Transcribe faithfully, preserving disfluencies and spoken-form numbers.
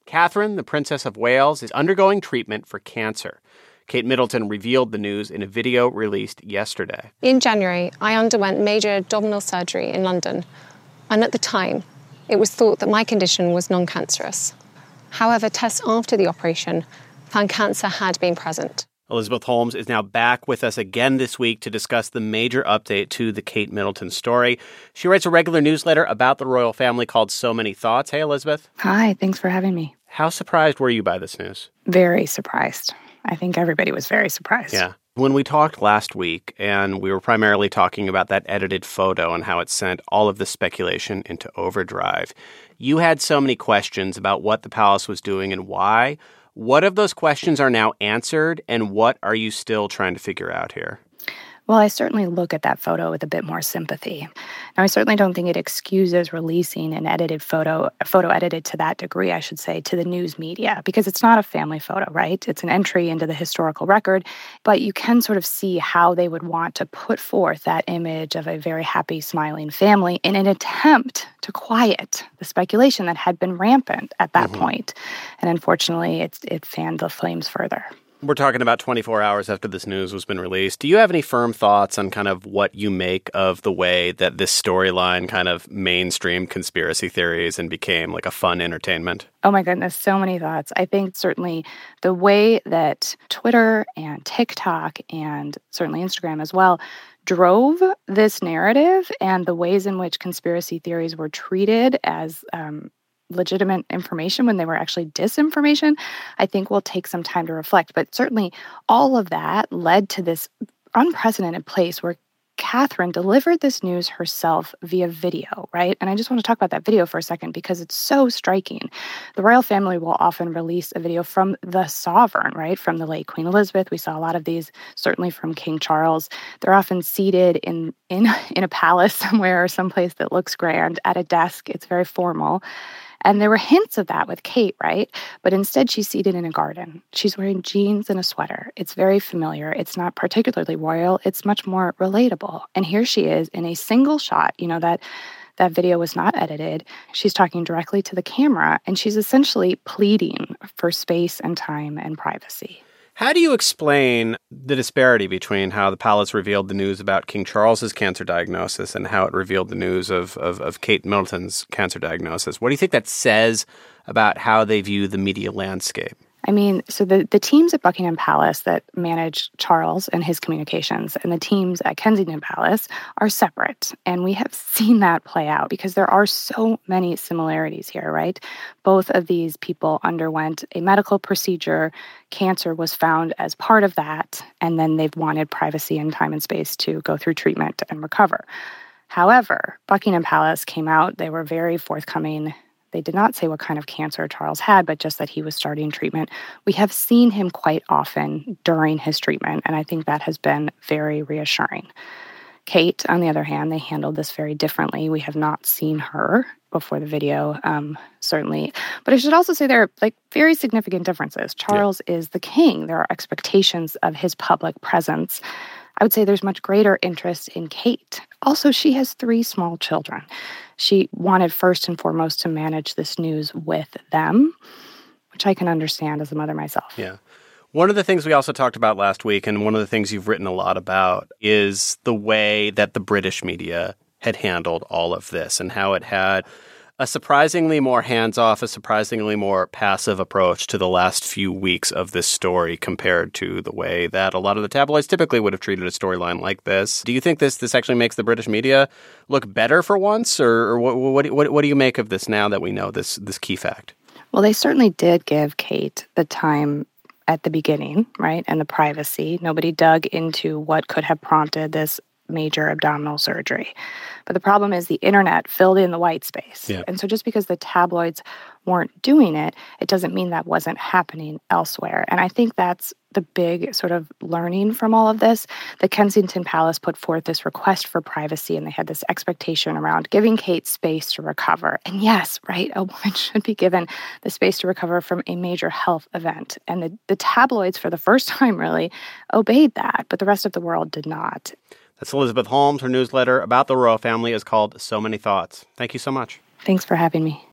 Catherine, the Princess of Wales, is undergoing treatment for cancer. Kate Middleton revealed the news in a video released yesterday. In January, I underwent major abdominal surgery in London, and at the time, it was thought that my condition was non-cancerous. However, tests after the operation found cancer had been present. Elizabeth Holmes is now back with us again this week to discuss the major update to the Kate Middleton story. She writes a regular newsletter about the royal family called So Many Thoughts. Hey, Elizabeth. Hi, thanks for having me. How surprised were you by this news? Very surprised. I think everybody was very surprised. Yeah. When we talked last week, and we were primarily talking about that edited photo and how it sent all of the speculation into overdrive, you had so many questions about what the palace was doing and why. What of those questions are now answered, and what are you still trying to figure out here? Well, I certainly look at that photo with a bit more sympathy. Now, I certainly don't think it excuses releasing an edited photo, a photo edited to that degree, I should say, to the news media, because it's not a family photo, right? It's an entry into the historical record, but you can sort of see how they would want to put forth that image of a very happy, smiling family in an attempt to quiet the speculation that had been rampant at that mm-hmm. point. And unfortunately, it's, it fanned the flames further. We're talking about twenty-four hours after this news has been released. Do you have any firm thoughts on kind of what you make of the way that this storyline kind of mainstreamed conspiracy theories and became like a fun entertainment? Oh my goodness, so many thoughts. I think certainly the way that Twitter and TikTok and certainly Instagram as well drove this narrative and the ways in which conspiracy theories were treated as um, legitimate information when they were actually disinformation, I think will take some time to reflect. But certainly all of that led to this unprecedented place where Catherine delivered this news herself via video, right? And I just want to talk about that video for a second because it's so striking. The royal family will often release a video from the sovereign, right? From the late Queen Elizabeth. We saw a lot of these, certainly from King Charles. They're often seated in, in, in a palace somewhere or someplace that looks grand at a desk. It's very formal. And there were hints of that with Kate, right? But instead, she's seated in a garden. She's wearing jeans and a sweater. It's very familiar. It's not particularly royal. It's much more relatable. And here she is in a single shot. You know, that that video was not edited. She's talking directly to the camera, and she's essentially pleading for space and time and privacy. How do you explain the disparity between how the palace revealed the news about King Charles's cancer diagnosis and how it revealed the news of, of, of Kate Middleton's cancer diagnosis? What do you think that says about how they view the media landscape? I mean, so the, the teams at Buckingham Palace that manage Charles and his communications and the teams at Kensington Palace are separate. And we have seen that play out because there are so many similarities here, right? Both of these people underwent a medical procedure. Cancer was found as part of that. And then they've wanted privacy and time and space to go through treatment and recover. However, Buckingham Palace came out. They were very forthcoming. They did not say what kind of cancer Charles had, but just that he was starting treatment. We have seen him quite often during his treatment, and I think that has been very reassuring. Kate, on the other hand, they handled this very differently. We have not seen her before the video, um, certainly. But I should also say there are like very significant differences. Charles yeah. is the king. There are expectations of his public presence. I would say there's much greater interest in Kate. Also, she has three small children. She wanted first and foremost to manage this news with them, which I can understand as a mother myself. Yeah. One of the things we also talked about last week, and one of the things you've written a lot about, is the way that the British media had handled all of this and how it had a surprisingly more hands-off, a surprisingly more passive approach to the last few weeks of this story compared to the way that a lot of the tabloids typically would have treated a storyline like this. Do you think this this actually makes the British media look better for once, or, or what, what, what, what do you make of this now that we know this this key fact? Well, they certainly did give Kate the time at the beginning, right, and the privacy. Nobody dug into what could have prompted this major abdominal surgery. But the problem is the internet filled in the white space. Yeah. And so just because the tabloids weren't doing it, it doesn't mean that wasn't happening elsewhere. And I think that's the big sort of learning from all of this. The Kensington Palace put forth this request for privacy, and they had this expectation around giving Kate space to recover. And yes, right, a woman should be given the space to recover from a major health event. And the, the tabloids, for the first time, really obeyed that, but the rest of the world did not. That's Elizabeth Holmes. Her newsletter about the royal family is called So Many Thoughts. Thank you so much. Thanks for having me.